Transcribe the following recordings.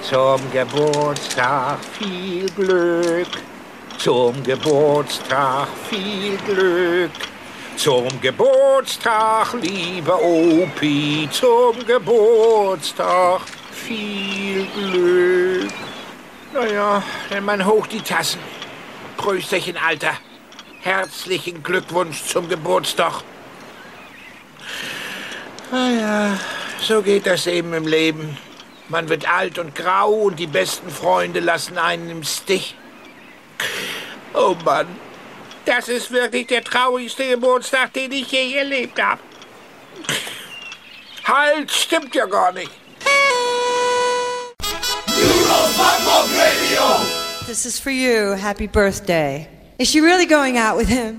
Zum Geburtstag viel Glück, zum Geburtstag viel Glück, zum Geburtstag, lieber Opi, zum Geburtstag viel Glück. Naja, dann mal hoch die Tassen. Prösterchen, Alter. Herzlichen Glückwunsch zum Geburtstag. Naja, so geht das eben im Leben. Man wird alt und grau und die besten Freunde lassen einen im Stich. Oh Mann, das ist wirklich der traurigste Geburtstag, den ich je erlebt habe. Halt, stimmt ja gar nicht. This is for you. Happy birthday. Is she really going out with him?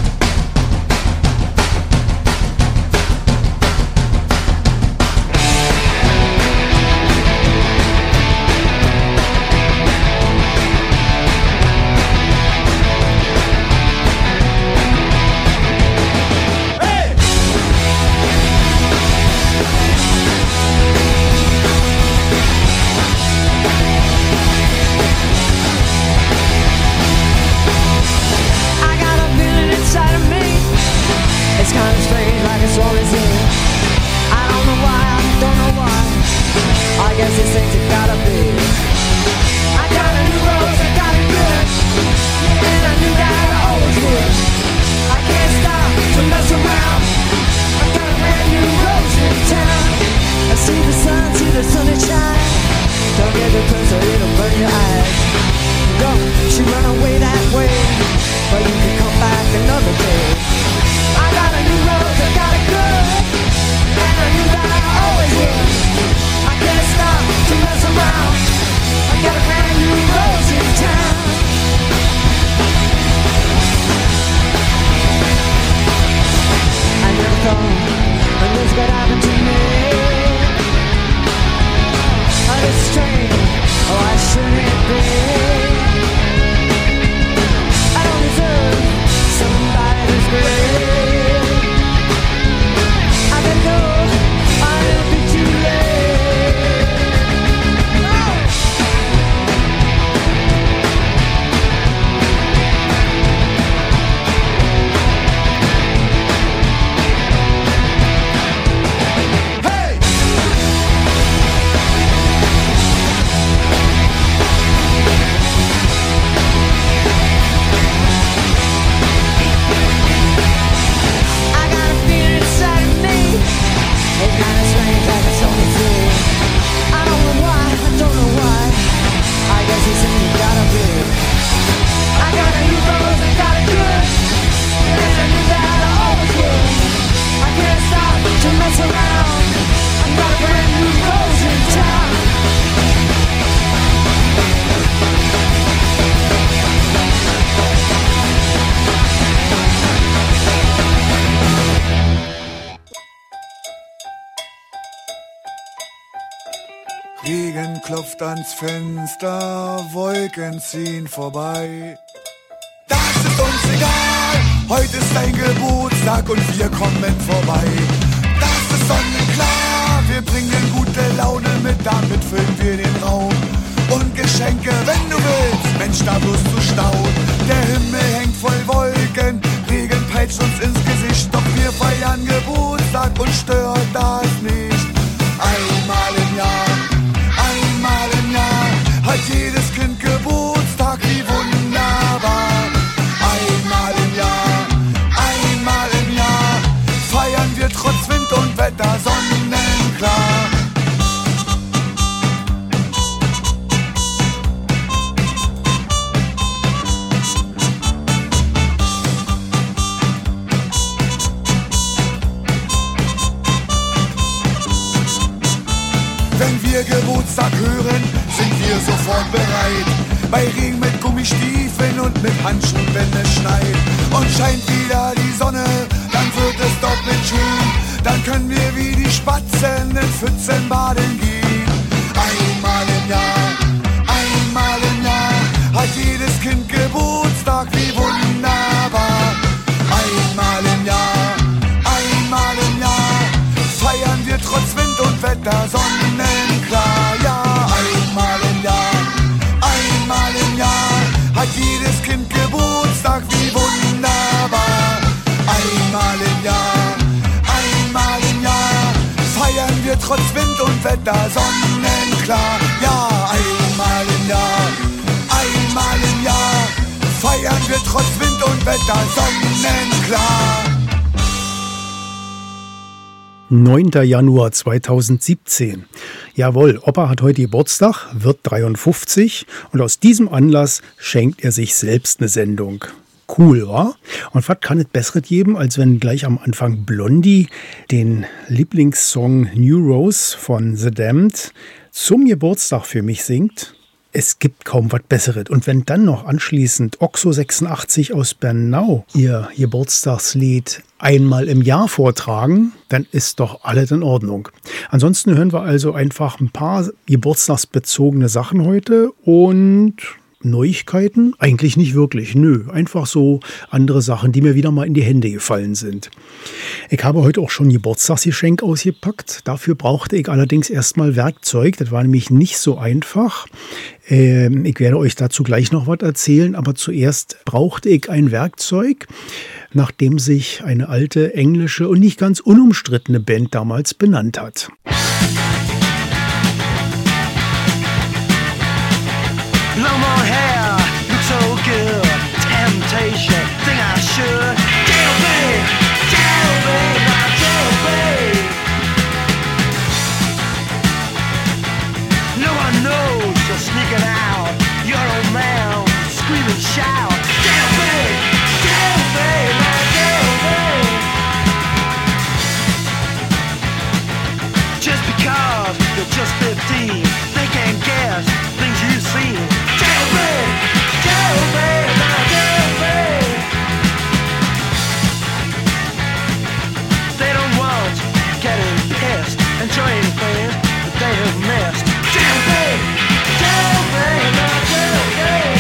Regen klopft ans Fenster, Wolken ziehen vorbei. Das ist uns egal, heute ist dein Geburtstag und wir kommen vorbei. Das ist sonnenklar, wir bringen gute Laune mit, damit füllen wir den Raum. Und Geschenke, wenn du willst, Mensch, da wirst du staunen. Der Himmel hängt voll Wolken, Regen peitscht uns ins Gesicht, doch wir feiern Geburtstag und stört das nicht. Einmal im Jahr hat jedes Kind Geburtstag, wie wunderbar. Einmal im Jahr feiern wir trotz Wind und Wetter sonnenklar. Wenn wir Geburtstag hören, sind wir sofort bereit. Bei Regen mit Gummistiefeln und mit Handschuhen, wenn es schneit. Und scheint wieder die Sonne, dann wird es doppelt schön. Dann können wir wie die Spatzen in Pfützen baden gehen. Einmal im Jahr hat jedes Kind Geburtstag, wie wunderbar. Einmal im Jahr feiern wir trotz Wind und Wetter sonnenklar. Ja, einmal und Wetter sonnenklar. Ja, einmal im Jahr feiern wir trotz Wind und Wetter sonnenklar. 9. Januar 2017. Jawohl, Opa hat heute Geburtstag, wird 53 und aus diesem Anlass schenkt er sich selbst eine Sendung. Cool, wa? Und was kann es Besseres geben, als wenn gleich am Anfang Blondie den Lieblingssong New Rose von The Damned zum Geburtstag für mich singt? Es gibt kaum was Besseres. Und wenn dann noch anschließend Oxo 86 aus Bernau ihr Geburtstagslied einmal im Jahr vortragen, dann ist doch alles in Ordnung. Ansonsten hören wir also einfach ein paar geburtstagsbezogene Sachen heute und Neuigkeiten? Eigentlich nicht wirklich, nö. Einfach so andere Sachen, die mir wieder mal in die Hände gefallen sind. Ich habe heute auch schon ein Geburtstagsgeschenk ausgepackt. Dafür brauchte ich allerdings erstmal Werkzeug. Das war nämlich nicht so einfach. Ich werde euch dazu gleich noch was erzählen, aber zuerst brauchte ich ein Werkzeug, nach dem sich eine alte englische und nicht ganz unumstrittene Band damals benannt hat. No more hair, look so good. Temptation, think I should. Tell me, now tell me. No one knows you're sneaking out. Your old man, scream and shout. Tell me, now tell me. Just because you're just 15, they can't guess things you've seen. Tell me, now tell me. They don't want getting pissed, enjoying things that they have missed. Tell me, now tell me.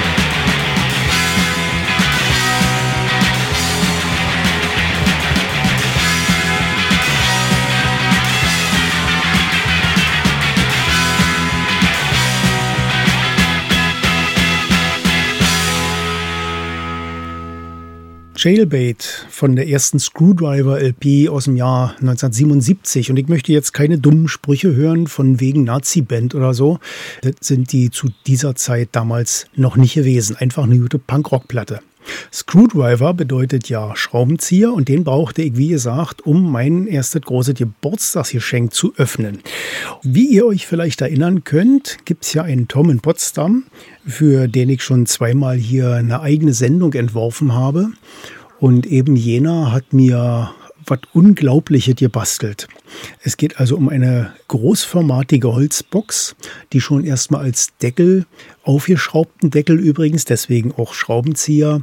Jailbait von der ersten Screwdriver-LP aus dem Jahr 1977. Und ich möchte jetzt keine dummen Sprüche hören von wegen Nazi-Band oder so. Das sind die zu dieser Zeit damals noch nicht gewesen. Einfach eine gute Punkrock-Platte. Screwdriver bedeutet ja Schraubenzieher und den brauchte ich, wie gesagt, um mein erstes großes Geburtstagsgeschenk zu öffnen. Wie ihr euch vielleicht erinnern könnt, gibt es ja einen Tom in Potsdam, für den ich schon zweimal hier eine eigene Sendung entworfen habe. Und eben jener hat mir was Unglaubliches gebastelt. Es geht also um eine großformatige Holzbox, die schon erstmal als Deckel, aufgeschraubten Deckel übrigens, deswegen auch Schraubenzieher,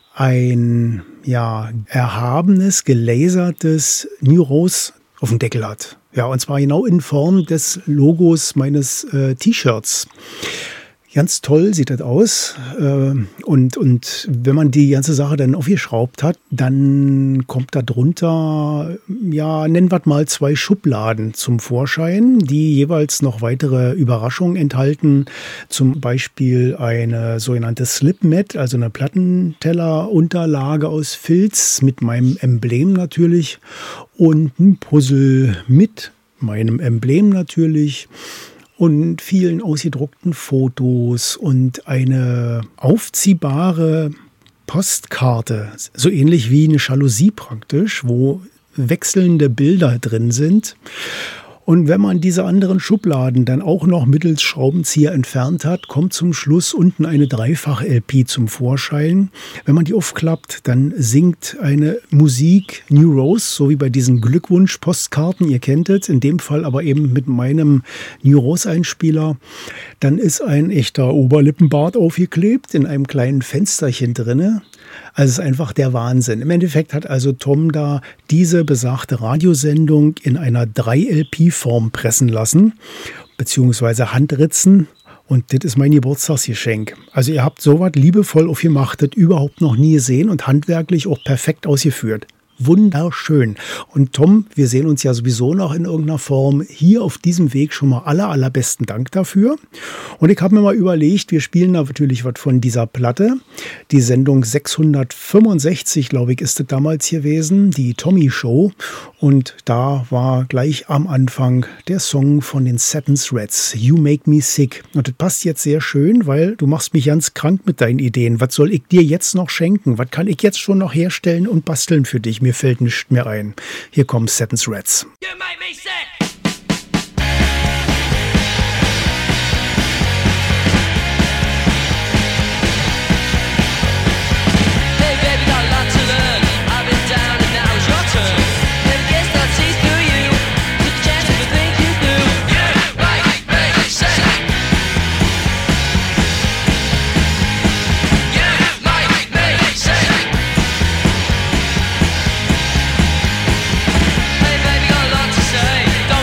ein erhabenes, gelasertes New Rose auf dem Deckel hat. Ja, und zwar genau in Form des Logos meines T-Shirts. Ganz toll sieht das aus. Und wenn man die ganze Sache dann aufgeschraubt hat, dann kommt da drunter, nennen wir es mal 2 Schubladen zum Vorschein, die jeweils noch weitere Überraschungen enthalten. Zum Beispiel eine sogenannte Slipmat, also eine Plattentellerunterlage aus Filz mit meinem Emblem natürlich und ein Puzzle mit meinem Emblem natürlich. Und vielen ausgedruckten Fotos und eine aufziehbare Postkarte, so ähnlich wie eine Jalousie praktisch, wo wechselnde Bilder drin sind. Und wenn man diese anderen Schubladen dann auch noch mittels Schraubenzieher entfernt hat, kommt zum Schluss unten eine Dreifach-LP zum Vorschein. Wenn man die aufklappt, dann singt eine Musik New Rose, so wie bei diesen Glückwunsch-Postkarten, ihr kennt es, in dem Fall aber eben mit meinem New Rose-Einspieler. Dann ist ein echter Oberlippenbart aufgeklebt, in einem kleinen Fensterchen drinne. Also es ist einfach der Wahnsinn. Im Endeffekt hat also Tom da diese besagte Radiosendung in einer 3-LP-Form pressen lassen, beziehungsweise handritzen. Und das ist mein Geburtstagsgeschenk. Also ihr habt sowas liebevoll aufgemacht, das überhaupt noch nie gesehen und handwerklich auch perfekt ausgeführt. wunderschön. Und Tom, wir sehen uns ja sowieso noch in irgendeiner Form. Hier auf diesem Weg schon mal allerbesten Dank dafür. Und ich habe mir mal überlegt, wir spielen natürlich was von dieser Platte. Die Sendung 665, glaube ich, ist das damals gewesen, die Tommy Show. Und da war gleich am Anfang der Song von den Satin Threads, You Make Me Sick. Und das passt jetzt sehr schön, weil du machst mich ganz krank mit deinen Ideen. Was soll ich dir jetzt noch schenken? Was kann ich jetzt schon noch herstellen und basteln für dich? Mir fällt nichts mehr ein. Hier kommen Satin Threads. You make me sick. Hey baby, got a lot to learn. I've been down and now it's your turn. Never guess that sees through you. Took the chance to think you do. You make me sick. You make me sick. Hey baby, got a lot to say.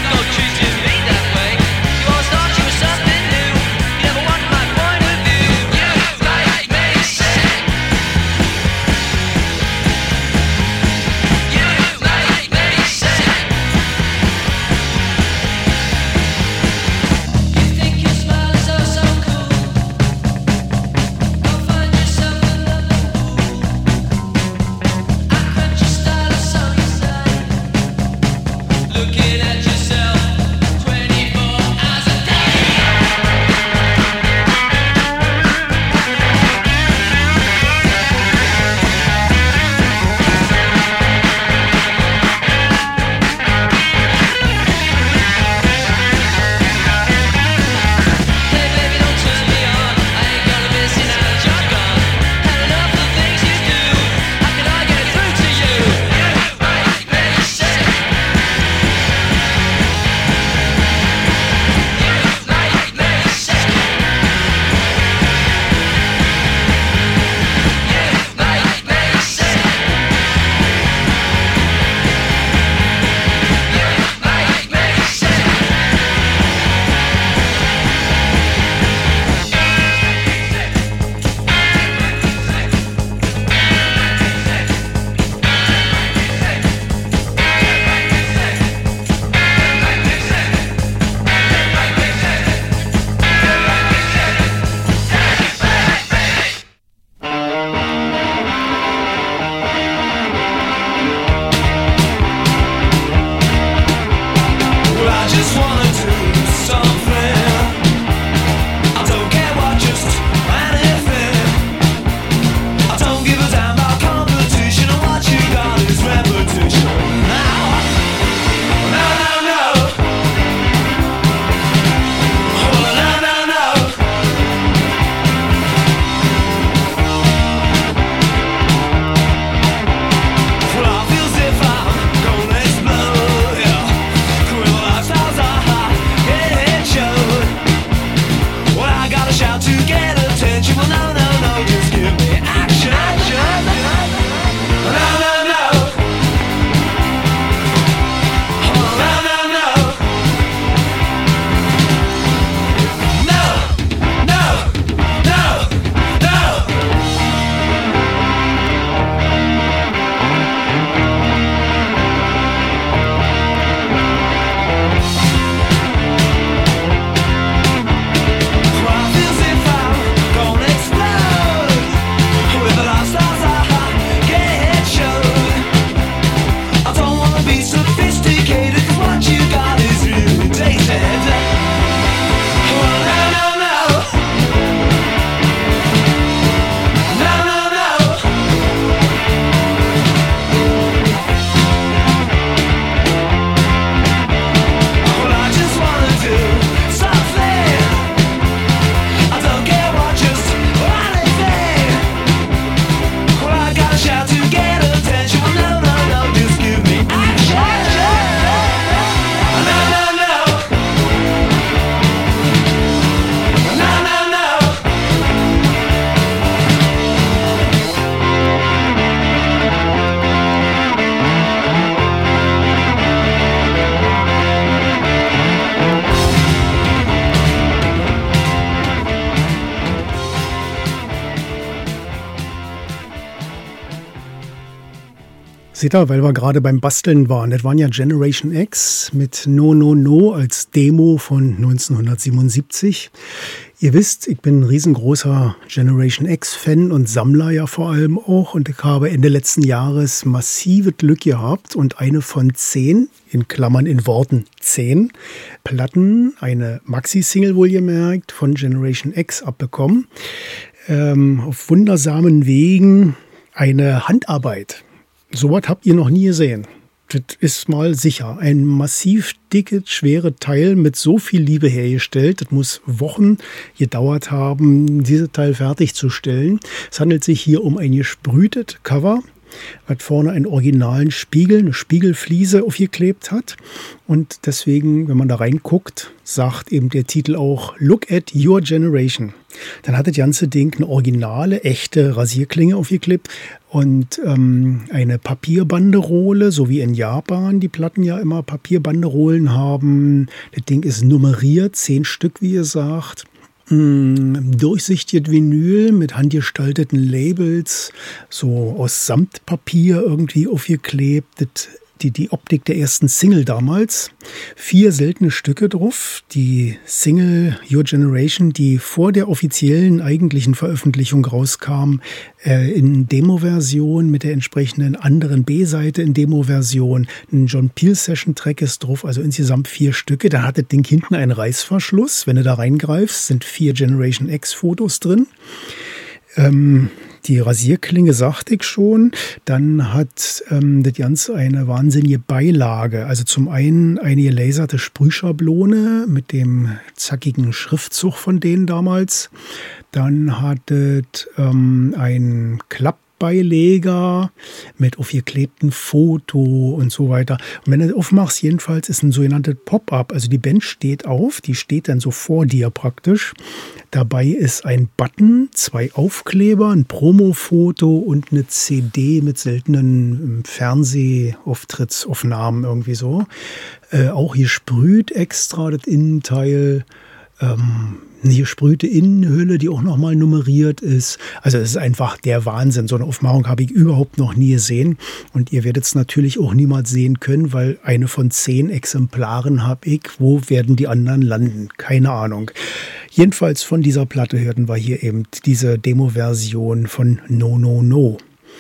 Seht ihr, weil wir gerade beim Basteln waren. Das waren ja Generation X mit No No No als Demo von 1977. Ihr wisst, ich bin ein riesengroßer Generation X-Fan und Sammler ja vor allem auch. Und ich habe Ende letzten Jahres massive Glück gehabt und eine von 10, in Klammern in Worten 10, Platten, eine Maxi-Single wohlgemerkt, von Generation X abbekommen. Auf wundersamen Wegen eine Handarbeit. Sowas habt ihr noch nie gesehen. Das ist mal sicher. Ein massiv dickes, schweres Teil mit so viel Liebe hergestellt. Das muss Wochen gedauert haben, dieses Teil fertigzustellen. Es handelt sich hier um ein gesprühtes Cover, was vorne einen originalen Spiegel, eine Spiegelfliese aufgeklebt hat. Und deswegen, wenn man da reinguckt, sagt eben der Titel auch Look at Your Generation. Dann hat das ganze Ding eine originale, echte Rasierklinge aufgeklebt und eine Papierbanderole, so wie in Japan die Platten ja immer Papierbanderolen haben. Das Ding ist nummeriert, 10 Stück, wie ihr sagt. Durchsichtiges Vinyl mit handgestalteten Labels, so aus Samtpapier irgendwie aufgeklebt. Die Optik der ersten Single damals. 4 seltene Stücke drauf. Die Single Your Generation, die vor der offiziellen eigentlichen Veröffentlichung rauskam, in Demo-Version mit der entsprechenden anderen B-Seite in Demo-Version. Ein John Peel-Session-Track ist drauf, also insgesamt 4 Stücke. Da hat das Ding hinten einen Reißverschluss. Wenn du da reingreifst, sind 4 Generation X-Fotos drin. Die Rasierklinge sagte ich schon. Dann hat das Ganze eine wahnsinnige Beilage. Also zum einen eine gelaserte Sprühschablone mit dem zackigen Schriftzug von denen damals. Dann hat es ein Klappbeileger mit aufgeklebtem Foto und so weiter. Und wenn du aufmachst, jedenfalls ist ein sogenanntes Pop-up. Also die Band steht auf, die steht dann so vor dir praktisch. Dabei ist ein Button, 2 Aufkleber, ein Promo-Foto und eine CD mit seltenen Fernsehauftrittsaufnahmen irgendwie so. Auch hier sprüht extra das Innenteil. Eine gesprühte Innenhülle, die auch nochmal nummeriert ist. Also es ist einfach der Wahnsinn. So eine Aufmachung habe ich überhaupt noch nie gesehen. Und ihr werdet es natürlich auch niemals sehen können, weil eine von 10 Exemplaren habe ich. Wo werden die anderen landen? Keine Ahnung. Jedenfalls von dieser Platte hörten wir hier eben diese Demo-Version von No No No.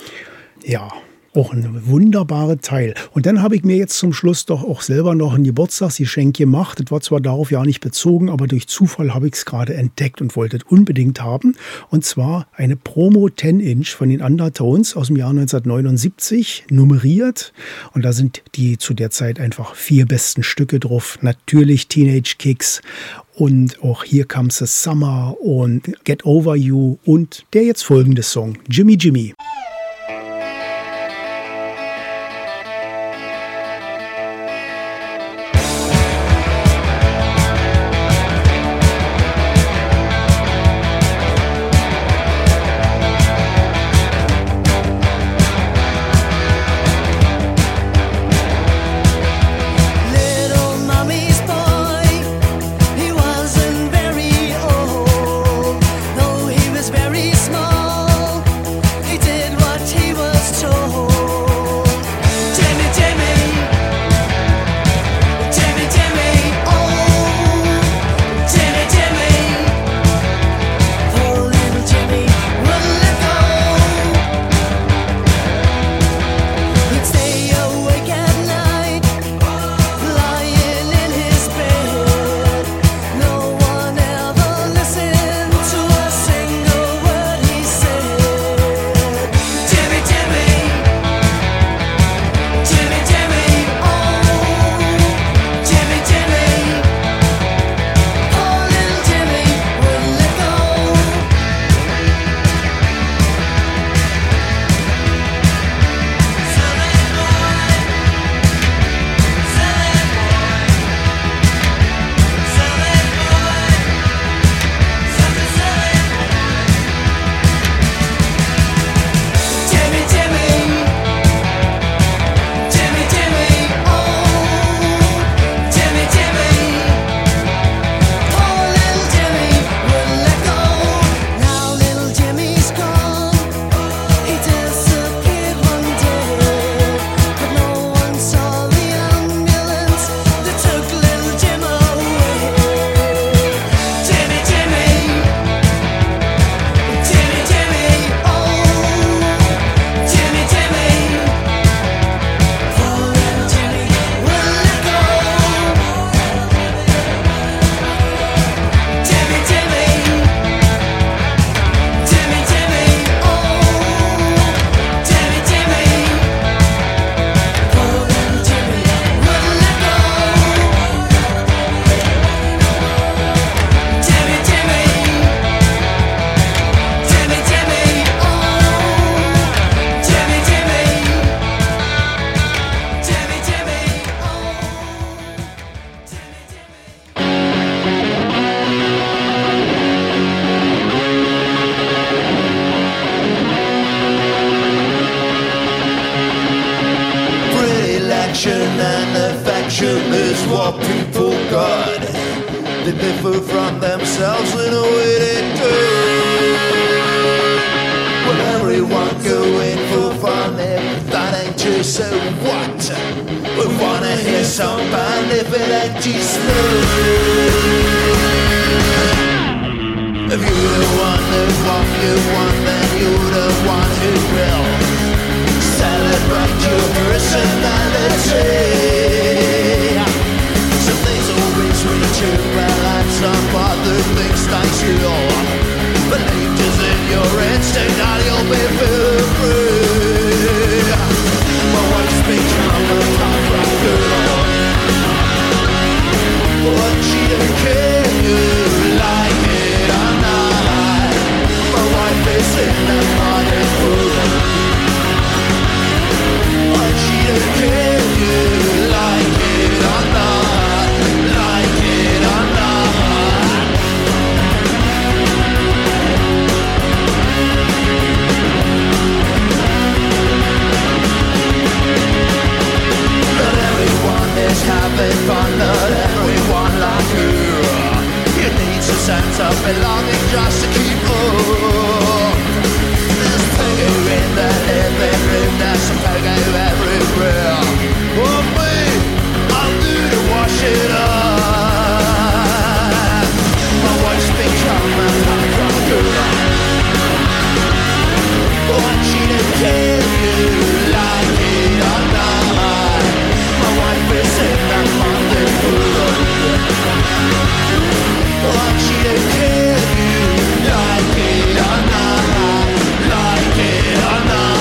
Ja, auch ein wunderbarer Teil. Und dann habe ich mir jetzt zum Schluss doch auch selber noch ein Geburtstagsgeschenk gemacht. Das war zwar darauf ja nicht bezogen, aber durch Zufall habe ich es gerade entdeckt und wollte es unbedingt haben. Und zwar eine Promo 10-Inch von den Undertones aus dem Jahr 1979, nummeriert. Und da sind die zu der Zeit einfach 4 besten Stücke drauf. Natürlich Teenage Kicks und auch Here Comes the Summer und Get Over You und der jetzt folgende Song, Jimmy Jimmy. Very small, he did so what? We wanna hear some band if it ain't too smooth. If you're the one who want you want, then you're the one who will celebrate your personality. Some things always ring true, well, and some other things stay still. Believe just in your instinct that you'll be free. My wife's become a punk rock girl, but she don't care you like it or not. My wife is in the modern world, but she don't care you like it or not, like it or not. Not everyone is having fun, not everyone like you. You need some sense of belonging just to keep up. There's Peggy in the living room, there's some Peggy everywhere. Oh me, I'll do to wash it up. My wife's become a punk rock girl, but she don't care you like it or not. My wife is in that Monday world, but she don't care you like it or not, like it or not.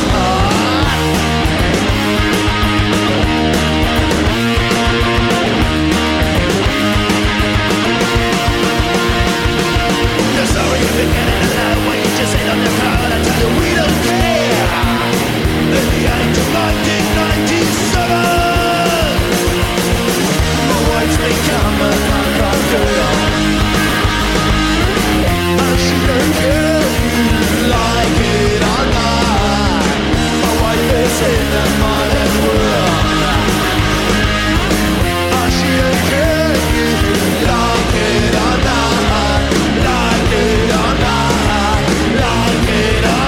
You're sorry you've been getting alone when you just ain't on the crowd. I tell you we don't care. In the age of 1997, my wife's become a punk rock girl, and she don't care like it or not. My wife is in the modern world, and she don't care like it or not, like it or not, like it or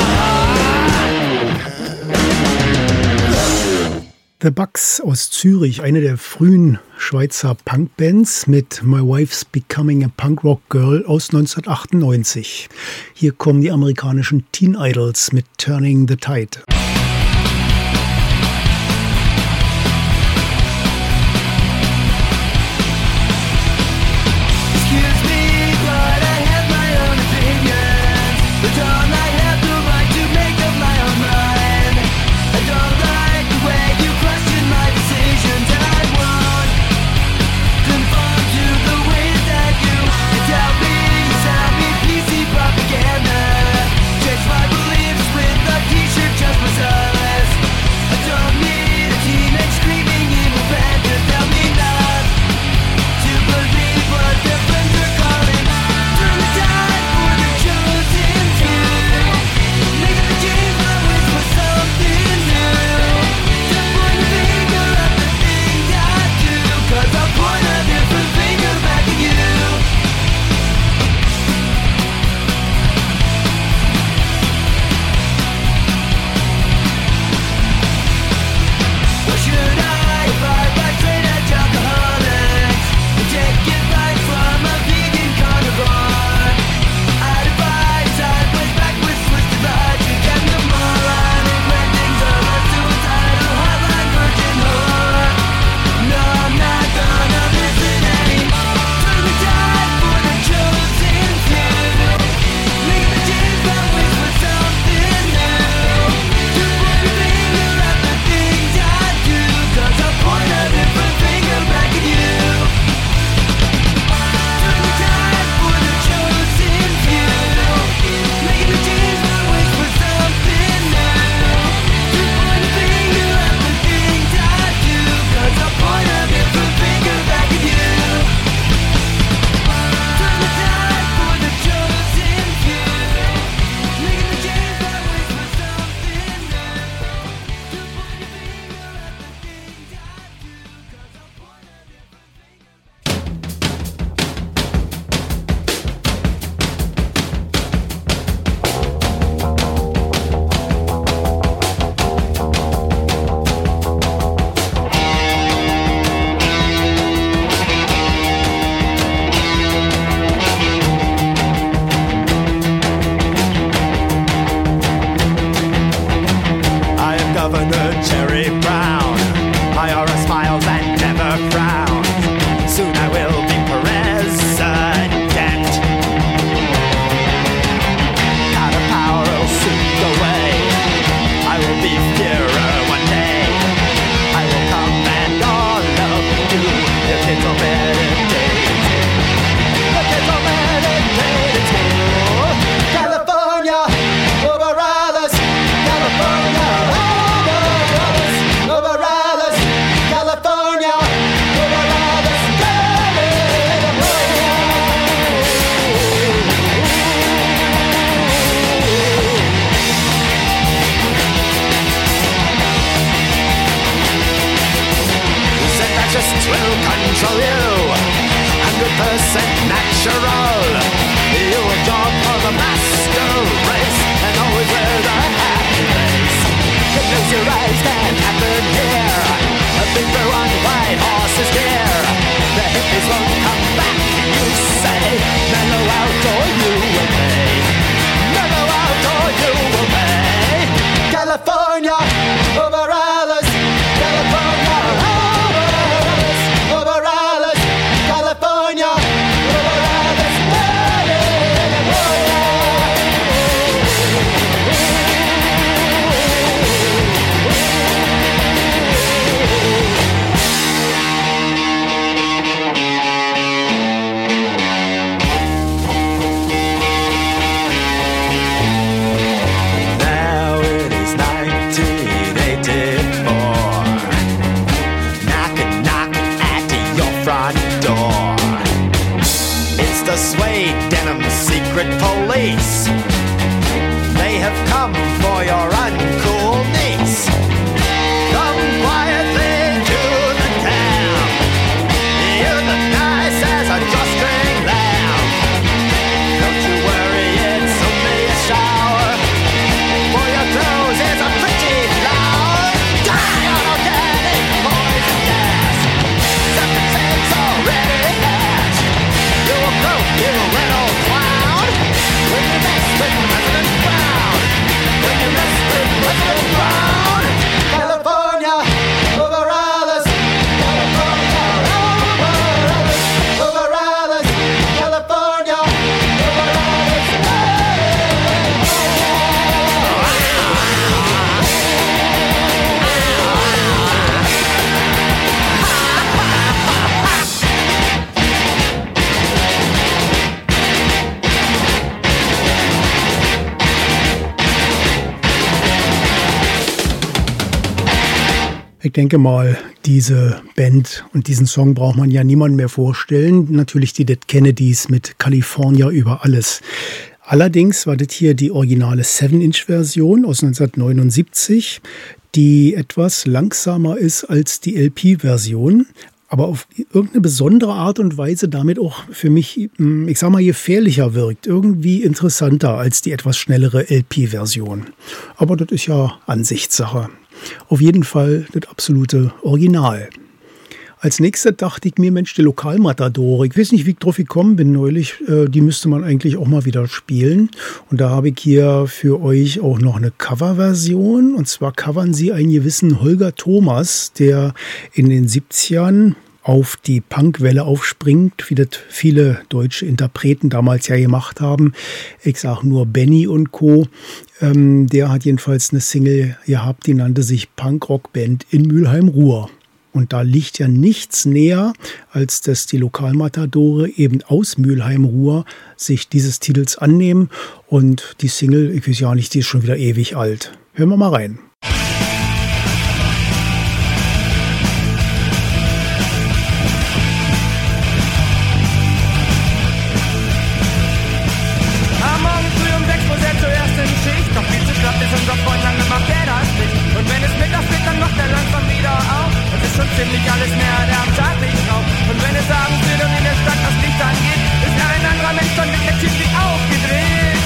not. The Bucks aus Zürich, eine der frühen Schweizer Punkbands mit My Wife's Becoming a Punk Rock Girl aus 1998. Hier kommen die amerikanischen Teen Idols mit Turning the Tide. Excuse me, but I have my own opinions. But don't I have the right to make up my own mind? I don't like the way you question my decisions, and I won't conform to the ways that you tell me, sell me PC propaganda. Change my beliefs with a t-shirt just for Pakenham's secret police. They have come for your uncool niece. Come quietly to the town. You look nice as a drawstring lamb. Don't you worry, it's only a shower. For your clothes is a pretty flower. Die on organic poison gas. Septic's already hatched. You will croak, you little clown. When you mess with President Brown. When you mess with President Brown. California, over others. California, over others. Over others. California, over others. Ich denke mal, diese Band und diesen Song braucht man ja niemandem mehr vorstellen. Natürlich die Dead Kennedys mit California über alles. Allerdings war das hier die originale 7-Inch-Version aus 1979, die etwas langsamer ist als die LP-Version, aber auf irgendeine besondere Art und Weise damit auch für mich, ich sag mal, gefährlicher wirkt. Irgendwie interessanter als die etwas schnellere LP-Version. Aber das ist ja Ansichtssache. Auf jeden Fall das absolute Original. Als nächstes dachte ich mir, Mensch, die Lokalmatadore, ich weiß nicht, wie ich drauf gekommen bin neulich, die müsste man eigentlich auch mal wieder spielen. Und da habe ich hier für euch auch noch eine Coverversion. Und zwar covern sie einen gewissen Holger Thomas, der in den 70ern auf die Punkwelle aufspringt, wie das viele deutsche Interpreten damals ja gemacht haben. Ich sage nur Benny und Co. Der hat jedenfalls eine Single gehabt, die nannte sich Punkrock-Band in Mülheim-Ruhr. Und da liegt ja nichts näher, als dass die Lokalmatadore eben aus Mülheim-Ruhr sich dieses Titels annehmen. Und die Single, ich weiß ja nicht, die ist schon wieder ewig alt. Hören wir mal rein. Ziemlich alles mehr, der am Tag nicht raucht. Und wenn es abends wieder in der Stadt das Licht angeht, ist ein anderer Mensch dann wirklich aufgedreht.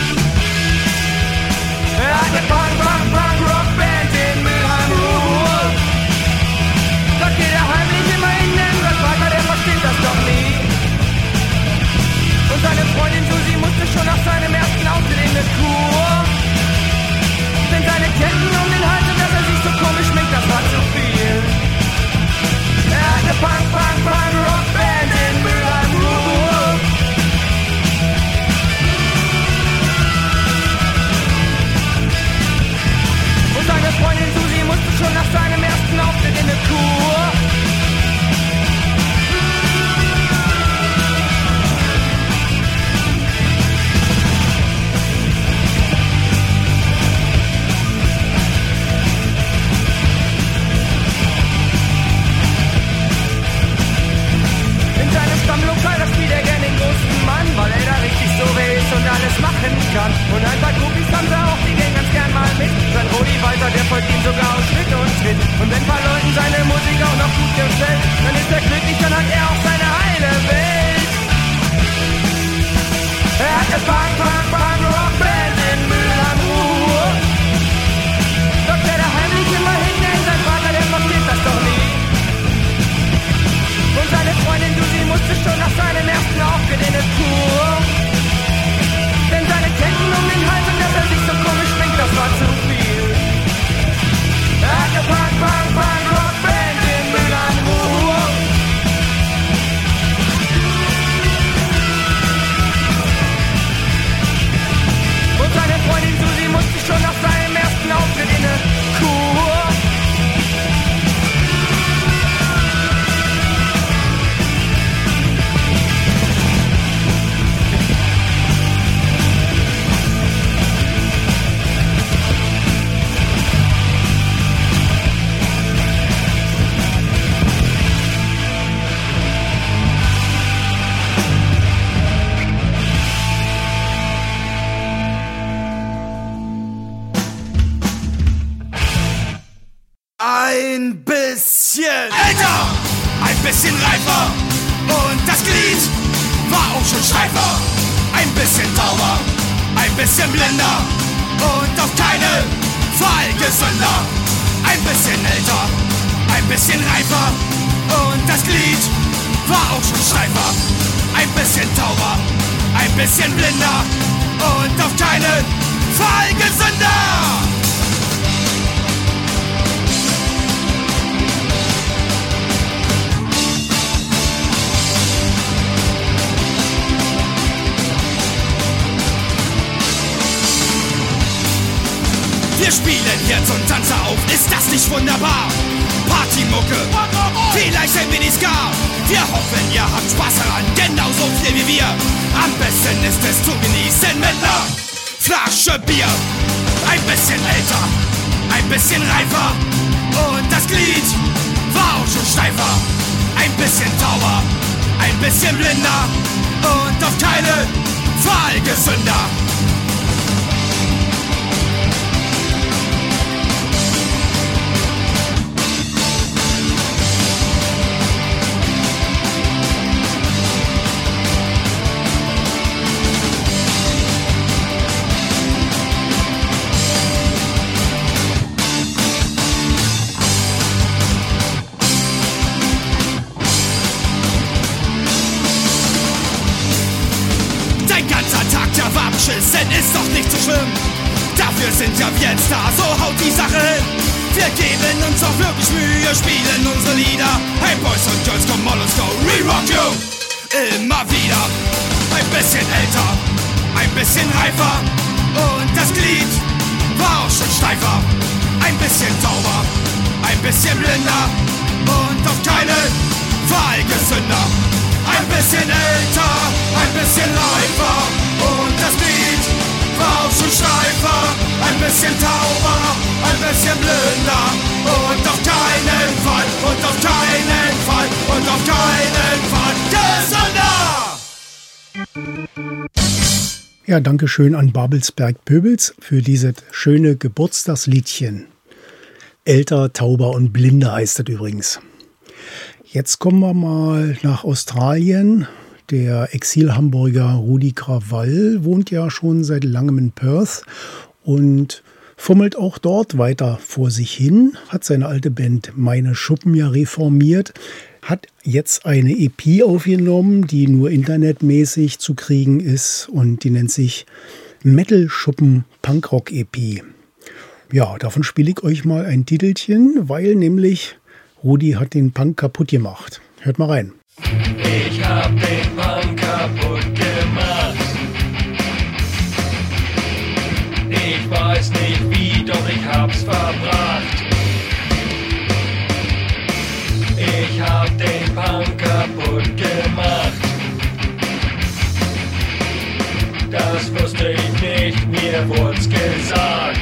Er hat eine Punk-Rock-Band in Mülheim-Ruhr. Sagt jeder heimlich immer in den Vater, der versteht das doch nie. Und seine Freundin Susi musste schon nach seinem ersten Auftritt in der Kur. Denn seine Ketten um den Hals und dass er sich so komisch schminkt, das war zu viel. Eine Punk-Rock-Band in Mülheim-Ruhr. Und seine Freundin Susi musste schon nach seinem ersten Auftritt in der Kur. Stammlokal, da spielt er gern den großen Mann, weil er da richtig so ist und alles machen kann. Und ein paar Groupies haben sie auch, die gehen ganz gern mal mit. Sein Rodi weiter, der folgt ihm sogar aus Schritt und Tritt. Und wenn ein paar Leuten seine Musik auch noch gut gefällt, dann ist er glücklich, dann hat er auch seine heile Welt. Er hat eine Punk-Rock-Band in Mülheim-Ruhr. Sagt er da heimlich immer hin, denn sein Vater, der versteht das doch nie. Und seine Freundin Susi musste schon nach seinem ersten Auftritt in der Kur. Denn seine Ketten um den Hals und dass er sich so komisch schminkt, das war zu viel. Er hat eine Punk-Rock-Band in Mülheim-Ruhr. bisschen älter, ein bisschen reifer und das Glied war auch schon steifer. Ein bisschen tauber, ein bisschen blinder und auf keinen Fall gesünder. Ein bisschen älter, ein bisschen reifer und das Glied war auch schon steifer. Ein bisschen tauber, ein bisschen blinder und auf keinen Fall gesünder. Wir spielen Herz und Tanzer auf, ist das nicht wunderbar? Partymucke, vielleicht ein wenig Ska. Wir hoffen, ihr habt Spaß daran, genauso viel wie wir. Am besten ist es zu genießen mit einer Flasche Bier. Ein bisschen älter, ein bisschen reifer und das Glied war auch schon steifer. Ein bisschen tauber, ein bisschen blinder und auf keinen Fall gesünder. Schissen ist doch nicht so schlimm. Dafür sind ja wir jetzt da, so haut die Sache hin. Wir geben uns auch wirklich Mühe, spielen unsere Lieder. Hey Boys und Girls, komm mal, let's go, re-rock you. Immer wieder, ein bisschen älter, ein bisschen reifer und das Glied war auch schon steifer. Ein bisschen tauber, ein bisschen blinder und auf keinen Fall gesünder. Ein bisschen älter, ein bisschen reifer und das Beat war auch schon steifer. Ein bisschen tauber, ein bisschen blinder und auf keinen Fall, und auf keinen Fall, und auf keinen Fall gesünder. Ja, danke schön an Babelsberg Pöbels für dieses schöne Geburtstagsliedchen. Älter, tauber und blinder heißt das übrigens. Jetzt kommen wir mal nach Australien. Der Exil-Hamburger Rudi Krawall wohnt ja schon seit langem in Perth und fummelt auch dort weiter vor sich hin, hat seine alte Band Meine Schuppen ja reformiert, hat jetzt eine EP aufgenommen, die nur internetmäßig zu kriegen ist und die nennt sich Metal Schuppen Punkrock EP. Ja, davon spiele ich euch mal ein Titelchen, weil nämlich Rudi hat den Punk kaputt gemacht. Hört mal rein. Ich hab den Punk kaputt gemacht. Ich weiß nicht wie, doch ich hab's verbracht. Ich hab den Punk kaputt gemacht. Das wusste ich nicht, mir wurd's gesagt.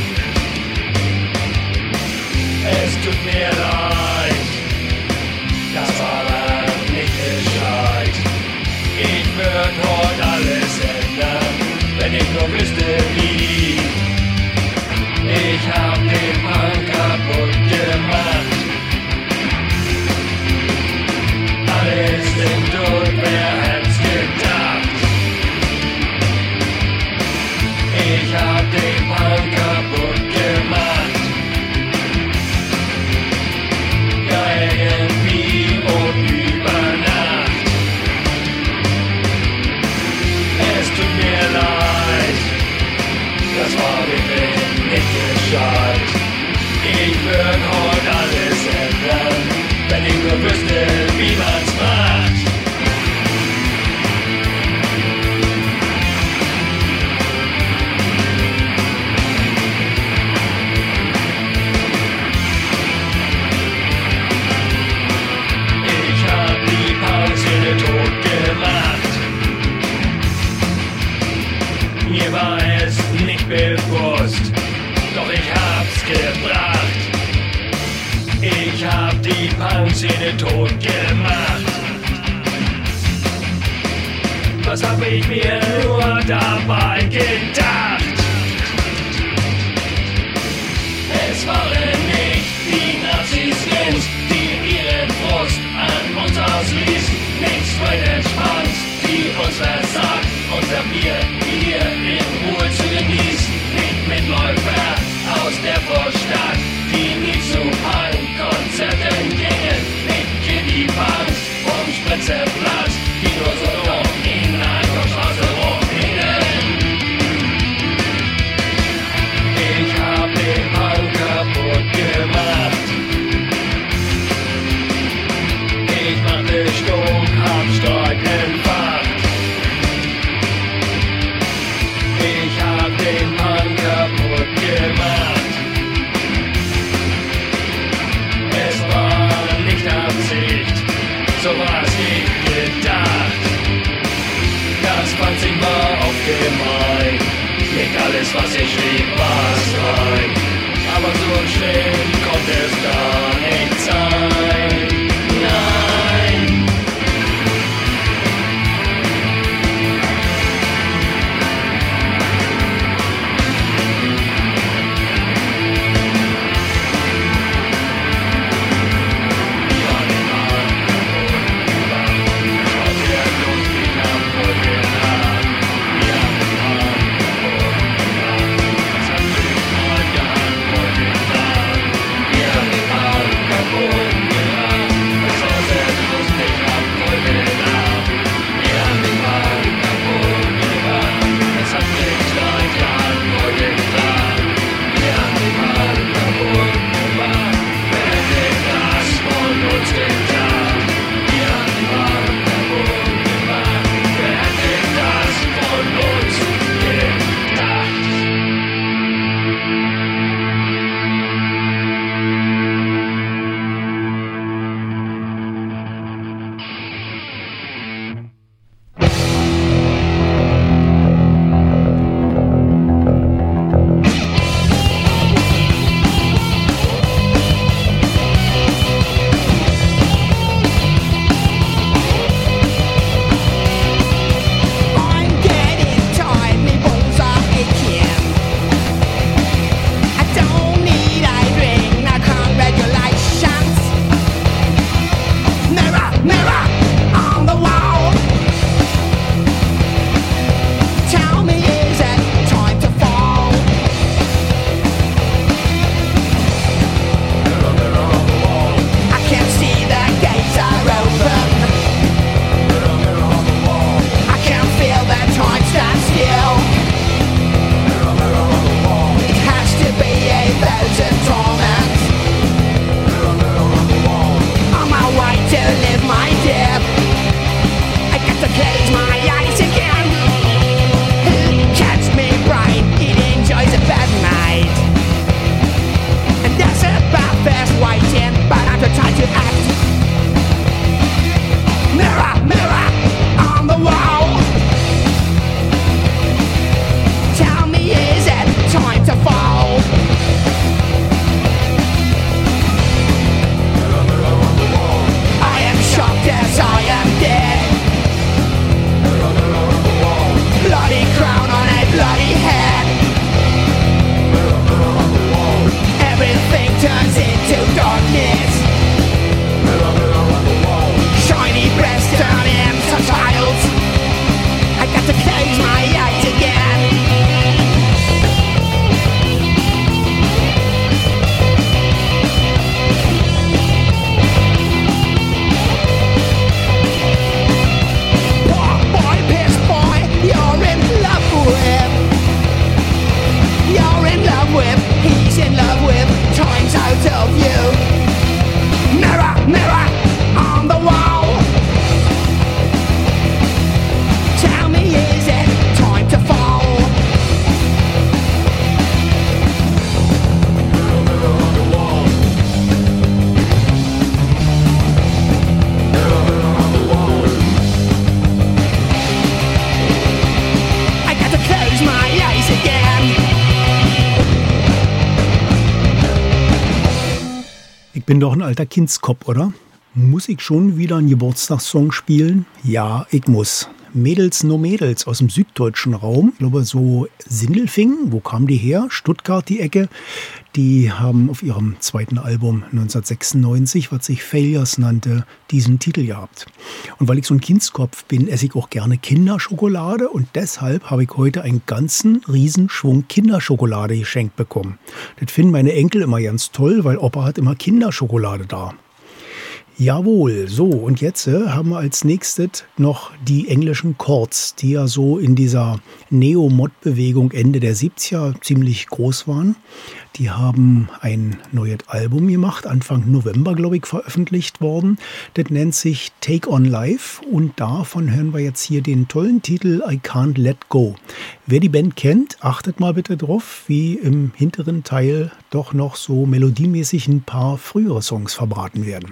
Es tut mir leid, das war nicht gescheit. Ich würd heute alles ändern, wenn ich nur wüsste wie. Ich hab den Punk kaputt gemacht. Alles im Tod, wer hätt's gedacht? Ich hab den Punk kaputt gemacht. Irgendwie und über Nacht. Es tut mir leid, das war wirklich nicht gescheit. Ich würd heute alles ändern, wenn ich nur wüsste, wie man's macht. Tot gemacht. Mir war es nicht bewusst, doch ich hab's gebracht. Ich hab die Punk-Szene tot gemacht. Was hab ich mir nur dabei gedacht? Es waren nicht die Nazis links, die uns versagt, unser Bier hier in Ruhe zu genießen. Nicht Mitläufer aus der Vorstadt, die nie zu Punk-Konzerten gingen. Nicht Kiddie-Punks vom Spritzerplatz, die nur so dumm in Einkaufsstraße rumhingen. Ich hab den Punk kaputt gemacht. Ich machte Stunk, hab Streit entfacht. Ich hab den Punk kaputt gemacht. Es war nicht Absicht, so war's nicht gedacht. Das fand sich mal aufgemeint. Nicht alles, was ich schrieb, war's rein. Aber so schlimm konnte es gar nicht sein. Nein. Bin doch ein alter Kindskopf, oder? Muss ich schon wieder einen Geburtstagssong spielen? Ja, ich muss. Mädels no Mädels aus dem süddeutschen Raum. Ich glaube, so Sindelfingen, wo kamen die her? Stuttgart, die Ecke. Die haben auf ihrem zweiten Album 1996, was sich Failures nannte, diesen Titel gehabt. Und weil ich so ein Kindskopf bin, esse ich auch gerne Kinderschokolade. Und deshalb habe ich heute einen ganzen Riesenschwung Kinderschokolade geschenkt bekommen. Das finden meine Enkel immer ganz toll, weil Opa hat immer Kinderschokolade da. Jawohl, so und jetzt haben wir als nächstes noch die englischen Chords, die ja so in dieser Neo-Mod-Bewegung Ende der 70er ziemlich groß waren. Die haben ein neues Album gemacht, Anfang November, glaube ich, veröffentlicht worden. Das nennt sich Take on Life und davon hören wir jetzt hier den tollen Titel I Can't Let Go. Wer die Band kennt, achtet mal bitte drauf, wie im hinteren Teil doch noch so melodiemäßig ein paar frühere Songs verbraten werden.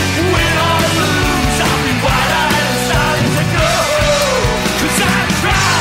Try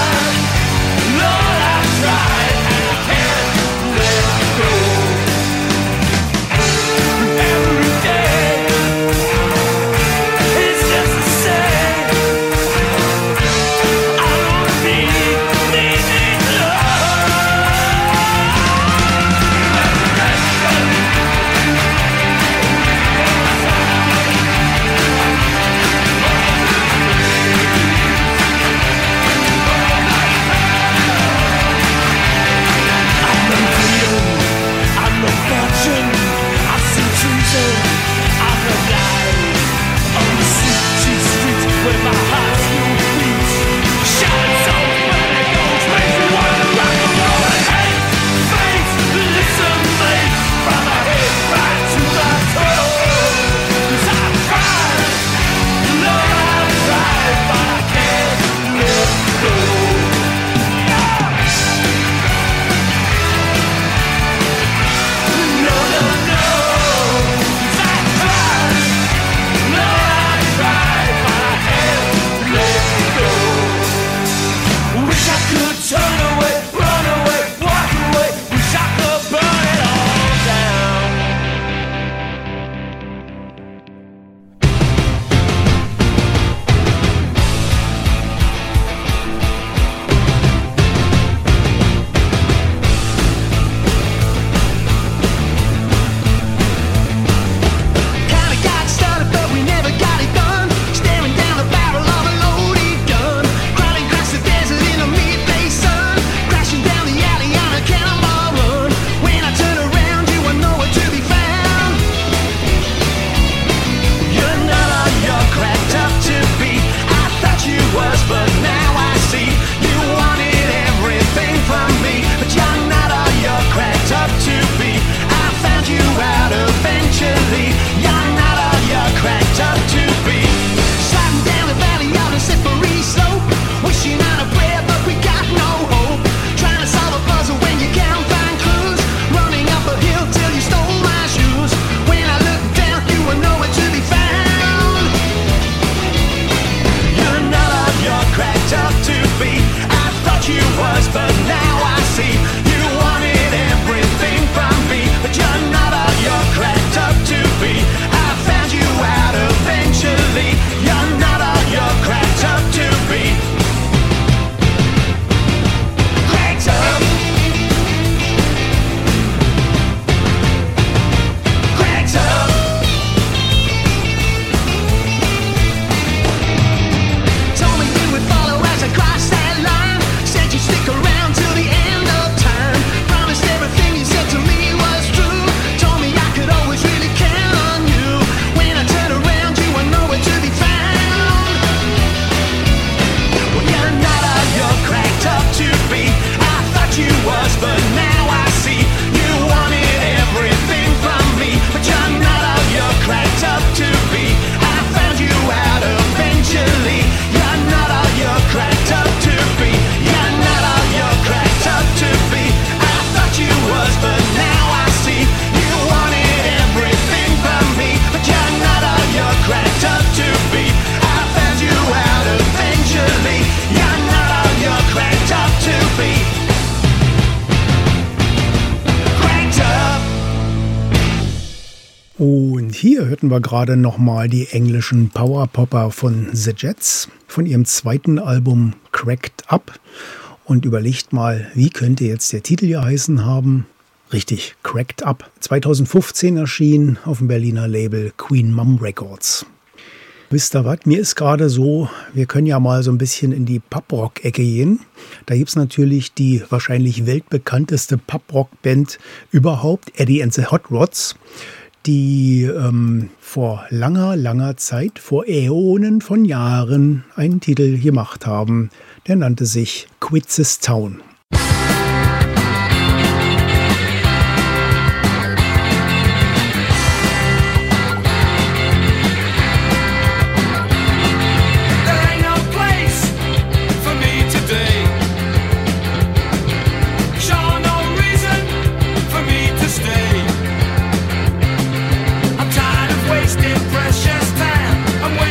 hier hörten wir gerade nochmal die englischen Powerpopper von The Jets von ihrem zweiten Album Cracked Up. Und überlegt mal, wie könnte jetzt der Titel hier heißen haben? Richtig, Cracked Up. 2015 erschien auf dem Berliner Label Queen Mum Records. Wisst ihr was? Mir ist gerade so, wir können ja mal so ein bisschen in die Pub-Rock-Ecke gehen. Da gibt es natürlich die wahrscheinlich weltbekannteste Pub-Rock-Band überhaupt, Eddie and the Hot Rods, die vor langer Zeit, vor Äonen von Jahren, einen Titel gemacht haben. Der nannte sich Quit This Town.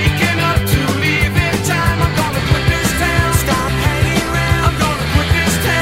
Stop hanging around. I'm gonna quit this town.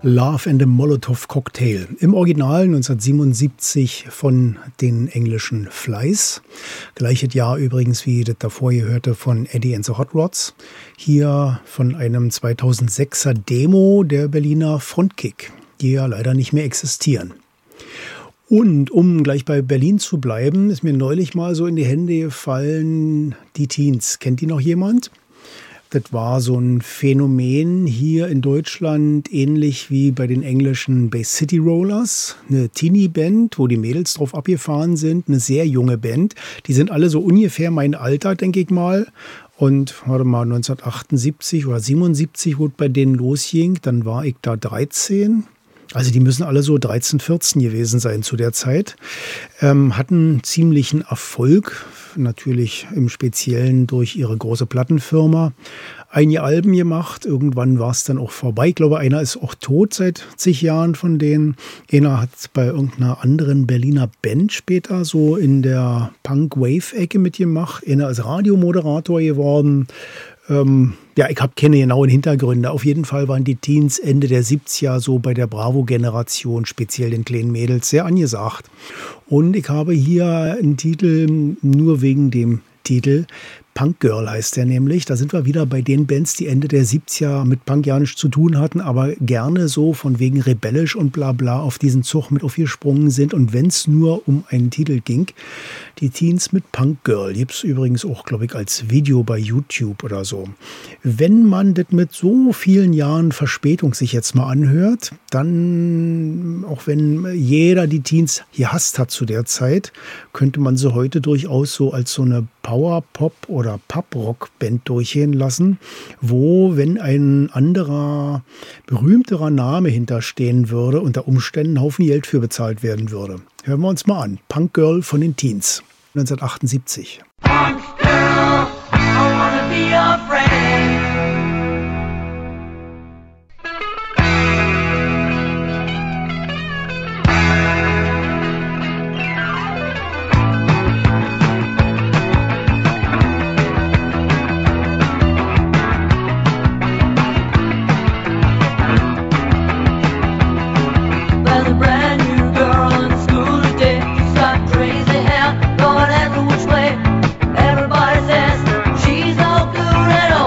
Love and a Molotov Cocktail. Im Original 1977 von den englischen Flies. Gleiches Jahr übrigens wie das davor gehörte von Eddie and the Hot Rods. Hier von einem 2006er Demo der Berliner Frontkick, die ja leider nicht mehr existieren. Und um gleich bei Berlin zu bleiben, ist mir neulich mal so in die Hände gefallen, die Teens. Kennt die noch jemand? Das war so ein Phänomen hier in Deutschland, ähnlich wie bei den englischen Bay City Rollers. Eine Teenie-Band, wo die Mädels drauf abgefahren sind. Eine sehr junge Band. Die sind alle so ungefähr mein Alter, denke ich mal. Und warte mal, 1978 oder 77, wo es bei denen losging, dann war ich da 13. Also die müssen alle so 13, 14 gewesen sein zu der Zeit. Hatten ziemlichen Erfolg, natürlich im Speziellen durch ihre große Plattenfirma. Einige Alben gemacht, irgendwann war es dann auch vorbei. Ich glaube, einer ist auch tot seit zig Jahren von denen. Einer hat bei irgendeiner anderen Berliner Band später so in der Punk-Wave-Ecke mitgemacht. Einer ist Radiomoderator geworden. Ja, ich habe keine genauen Hintergründe. Auf jeden Fall waren die Teens Ende der 70er so bei der Bravo-Generation, speziell den kleinen Mädels, sehr angesagt. Und ich habe hier einen Titel nur wegen dem Titel. Punk Girl heißt der nämlich. Da sind wir wieder bei den Bands, die Ende der 70er mit Punk ja nichts zu tun hatten, aber gerne so von wegen rebellisch und bla bla auf diesen Zug mit aufgesprungen sind. Und wenn es nur um einen Titel ging, die Teens mit Punk Girl. Gibt es übrigens auch, glaube ich, als Video bei YouTube oder so. Wenn man das mit so vielen Jahren Verspätung sich jetzt mal anhört, dann, auch wenn jeder die Teens gehasst hat zu der Zeit, könnte man sie heute durchaus so als so eine Power-Pop- oder Pop-Rock-Band durchgehen lassen, wo, wenn ein anderer, berühmterer Name hinterstehen würde, unter Umständen einen Haufen Geld für bezahlt werden würde. Hören wir uns mal an. Punk Girl von den Teens, 1978. Punk Girl, I wanna be your friend. Everybody says she's all good and all.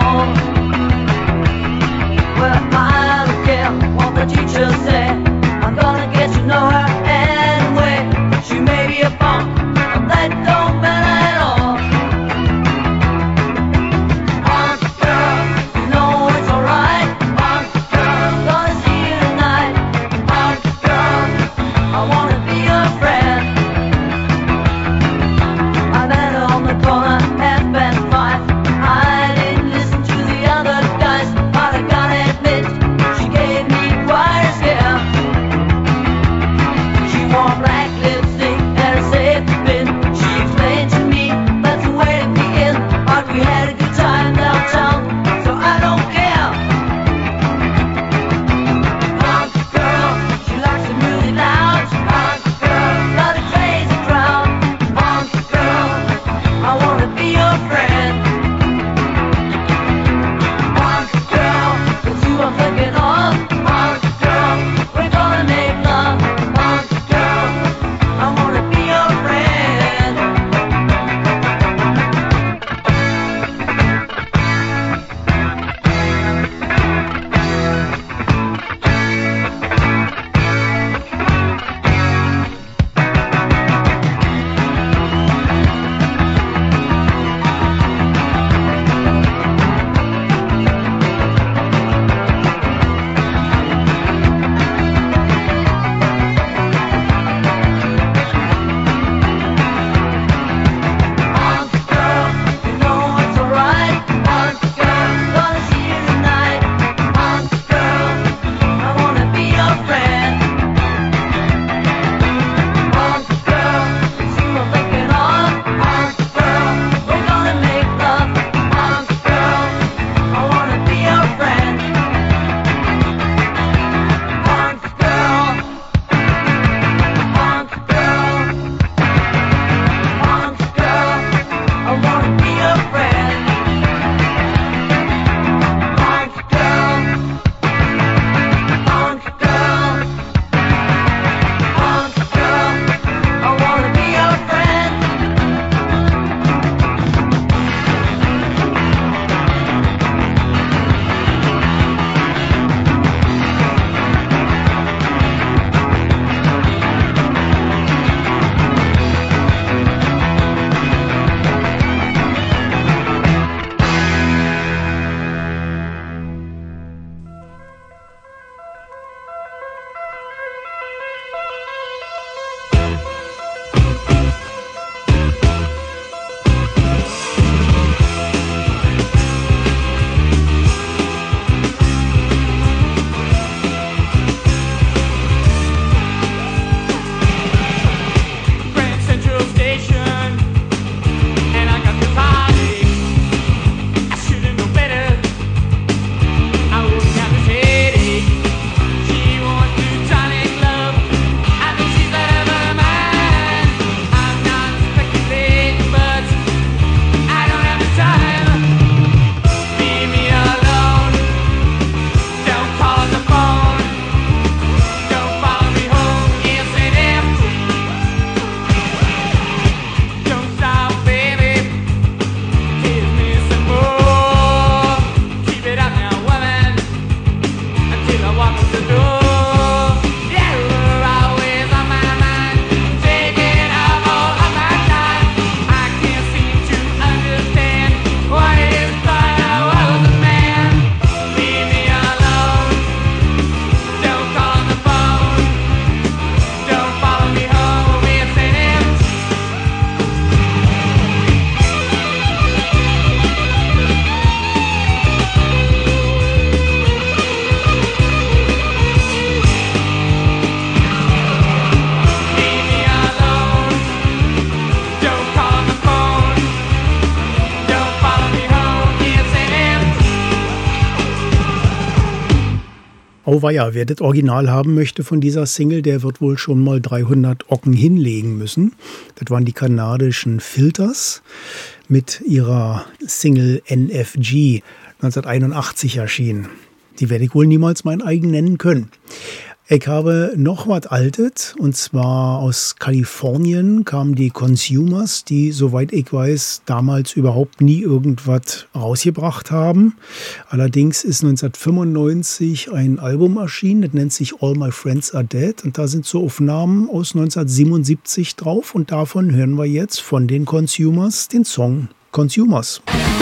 Auweia, wer das Original haben möchte von dieser Single, der wird wohl schon mal 300 Ocken hinlegen müssen. Das waren die kanadischen Filters mit ihrer Single NFG, 1981 erschienen. Die werde ich wohl niemals mein eigen nennen können. Ich habe noch was Altes, und zwar aus Kalifornien kamen die Consumers, die, soweit ich weiß, damals überhaupt nie irgendwas rausgebracht haben. Allerdings ist 1995 ein Album erschienen, das nennt sich All My Friends Are Dead, und da sind so Aufnahmen aus 1977 drauf, und davon hören wir jetzt von den Consumers den Song Consumers.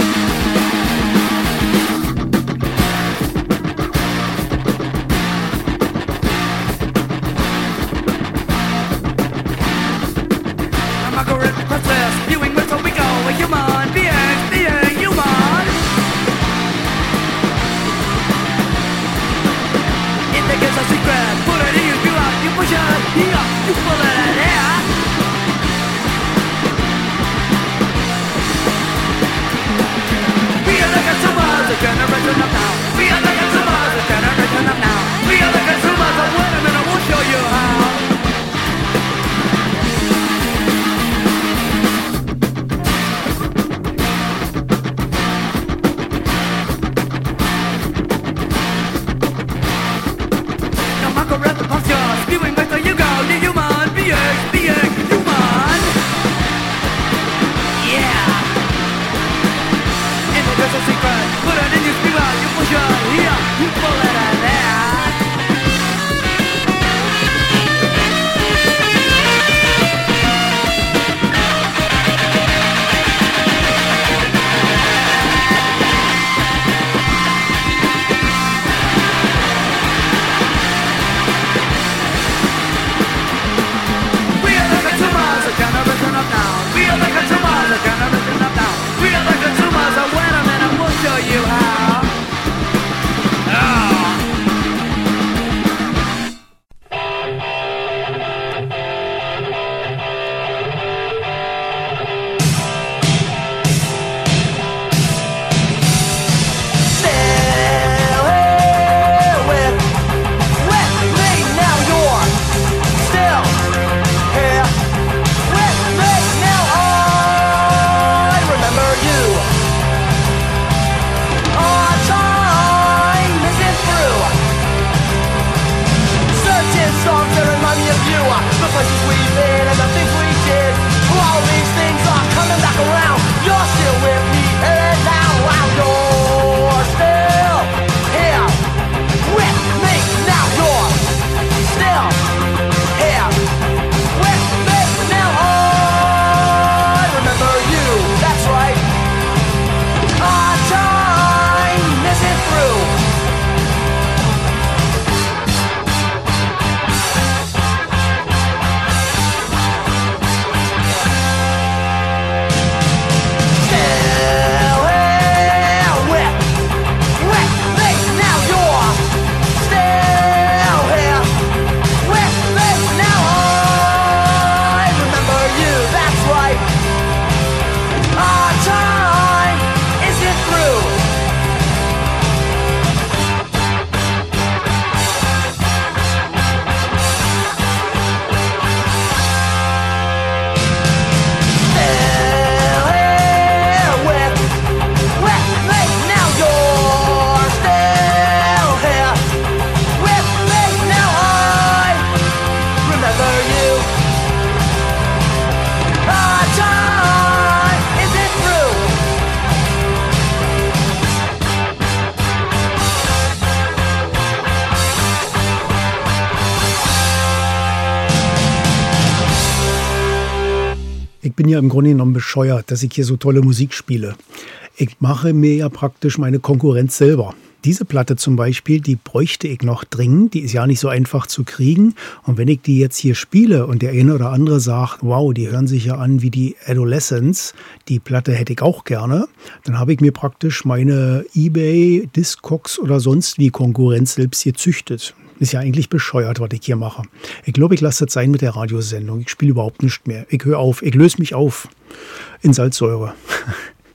Ich bin ja im Grunde genommen bescheuert, dass ich hier so tolle Musik spiele. Ich mache mir ja praktisch meine Konkurrenz selber. Diese Platte zum Beispiel, die bräuchte ich noch dringend. Die ist ja nicht so einfach zu kriegen. Und wenn ich die jetzt hier spiele und der eine oder andere sagt, wow, die hören sich ja an wie die Adolescents, die Platte hätte ich auch gerne, dann habe ich mir praktisch meine eBay, Discogs oder sonst wie Konkurrenz selbst gezüchtet. Ist ja eigentlich bescheuert, was ich hier mache. Ich glaube, ich lasse das sein mit der Radiosendung. Ich spiele überhaupt nicht mehr. Ich höre auf. Ich löse mich auf in Salzsäure.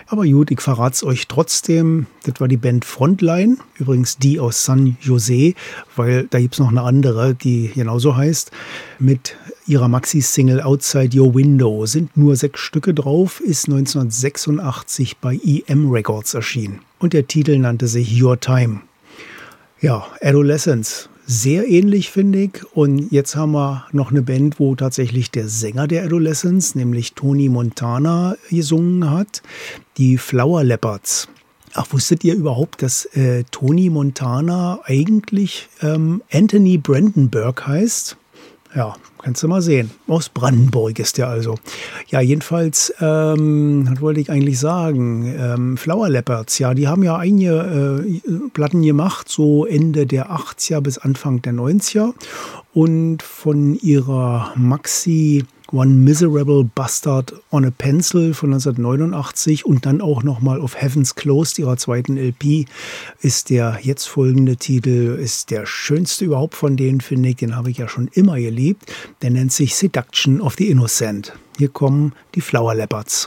Aber gut, ich verrate es euch trotzdem. Das war die Band Frontline, übrigens die aus San Jose, weil da gibt es noch eine andere, die genauso heißt, mit ihrer Maxi-Single Outside Your Window. Sind nur 6 Stücke drauf, ist 1986 bei EM Records erschienen. Und der Titel nannte sich Your Time. Ja, Adolescence. Sehr ähnlich, finde ich. Und jetzt haben wir noch eine Band, wo tatsächlich der Sänger der Adolescence, nämlich Tony Montana, gesungen hat. Die Flower Leopards. Ach, wusstet ihr überhaupt, dass Tony Montana eigentlich Anthony Brandenburg heißt? Ja, kannst du mal sehen. Aus Brandenburg ist der also. Ja, jedenfalls, was wollte ich eigentlich sagen? Flower Leopards, ja, die haben ja einige Platten gemacht, so Ende der 80er bis Anfang der 90er. Und von ihrer Maxi One Miserable Bastard on a Pencil von 1989 und dann auch nochmal auf Heaven's Closed, ihrer zweiten LP, ist der jetzt folgende Titel, ist der schönste überhaupt von denen, finde ich. Den habe ich ja schon immer geliebt. Der nennt sich Seduction of the Innocent. Hier kommen die Flower Leopards.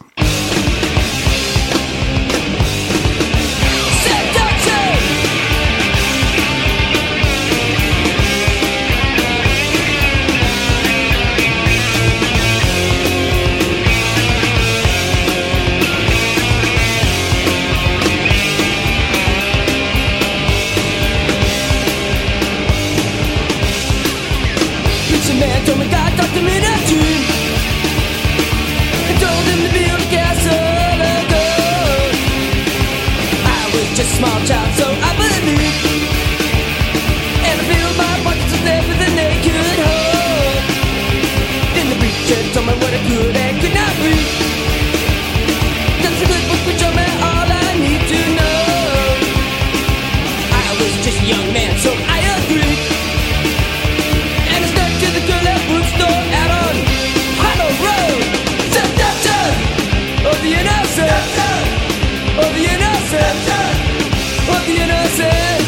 Small child, so I believe. And I feel my pockets are there with a naked hole. Then the preacher told me what I could and could not read. That's a good book which told me all I need to know. I was just a young man, so I agreed. And I stepped to the girl at bookstore out on Hollow Road. Seduction of the innocent, of the innocent. Of the innocent.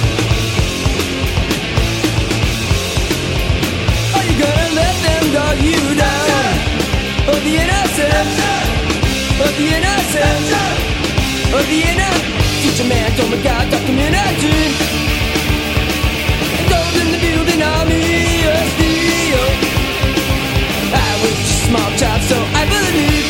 Are you gonna let them dog you down? Of the innocent. Of the innocent. Of the innocent. Teacher man told me God documentary. And those in the building army of steel. I was just a small child, so I believe.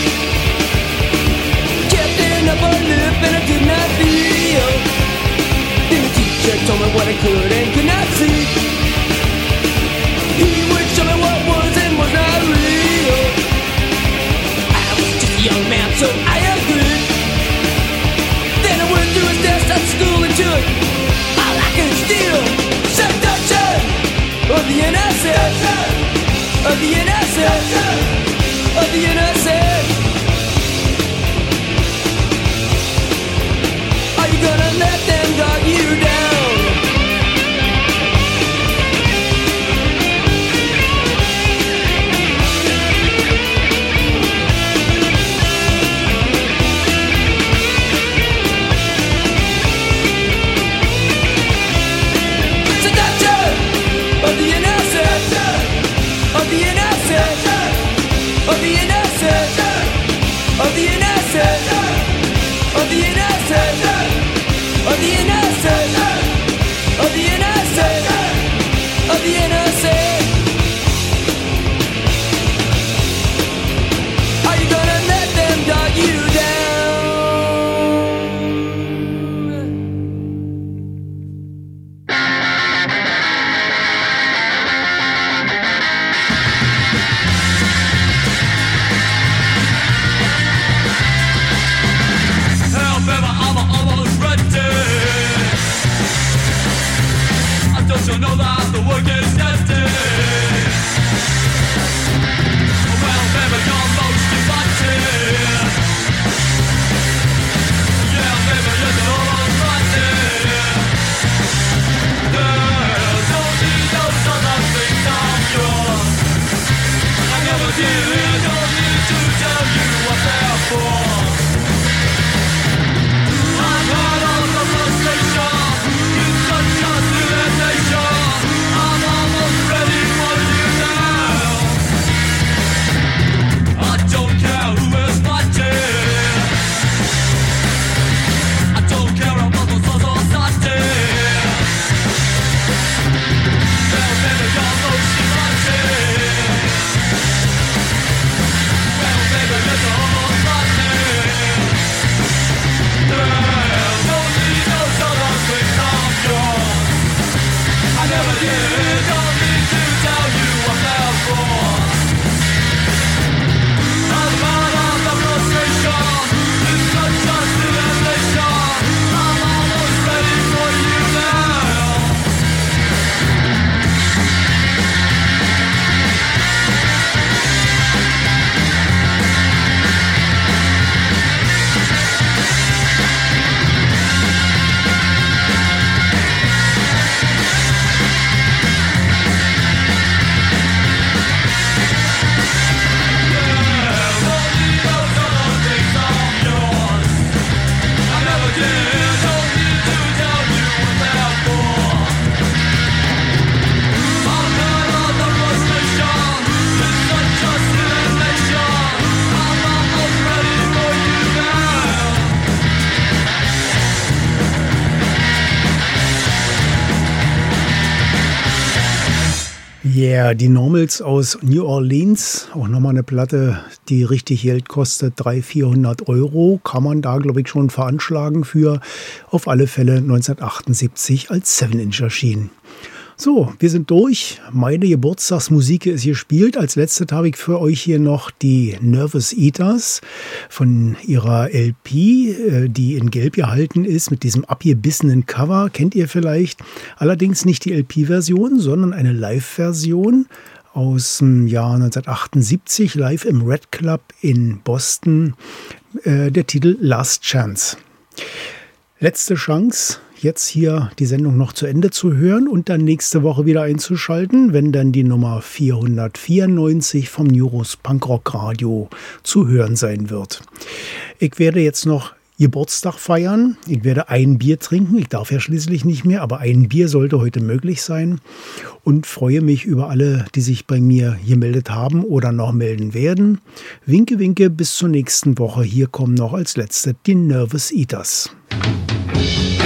Kept an upper lip and I did not feel. Then the teacher told me what I could and could not see. He would show me what was and was not real. I was just a young man, so I agreed. Then I went through his desk at school and took all I could steal. Seduction of the innocent, of the innocent, of the innocent. Are you gonna let them dog you down? Seduction of the innocent, of the innocent, of the innocent, of the innocent, of the innocent. Of the innocent, of the innocent, of the innocent. Are you gonna let them dog you down? Yeah, die Normals aus New Orleans, auch nochmal eine Platte, die richtig Geld kostet, 300-400 €, kann man da, glaube ich, schon veranschlagen für, auf alle Fälle 1978 als 7-Inch erschienen. So, wir sind durch. Meine Geburtstagsmusik ist gespielt. Als letztes habe ich für euch hier noch die Nervous Eaters von ihrer LP, die in Gelb gehalten ist, mit diesem abgebissenen Cover. Kennt ihr vielleicht? Allerdings nicht die LP-Version, sondern eine Live-Version aus dem Jahr 1978, live im Red Club in Boston. Der Titel Last Chance. Letzte Chance, jetzt hier die Sendung noch zu Ende zu hören und dann nächste Woche wieder einzuschalten, wenn dann die Nummer 494 vom Neuros Punkrock Radio zu hören sein wird. Ich werde jetzt noch Geburtstag feiern. Ich werde ein Bier trinken. Ich darf ja schließlich nicht mehr, aber ein Bier sollte heute möglich sein. Und freue mich über alle, die sich bei mir gemeldet haben oder noch melden werden. Winke, winke, bis zur nächsten Woche. Hier kommen noch als letzte die Nervous Eaters.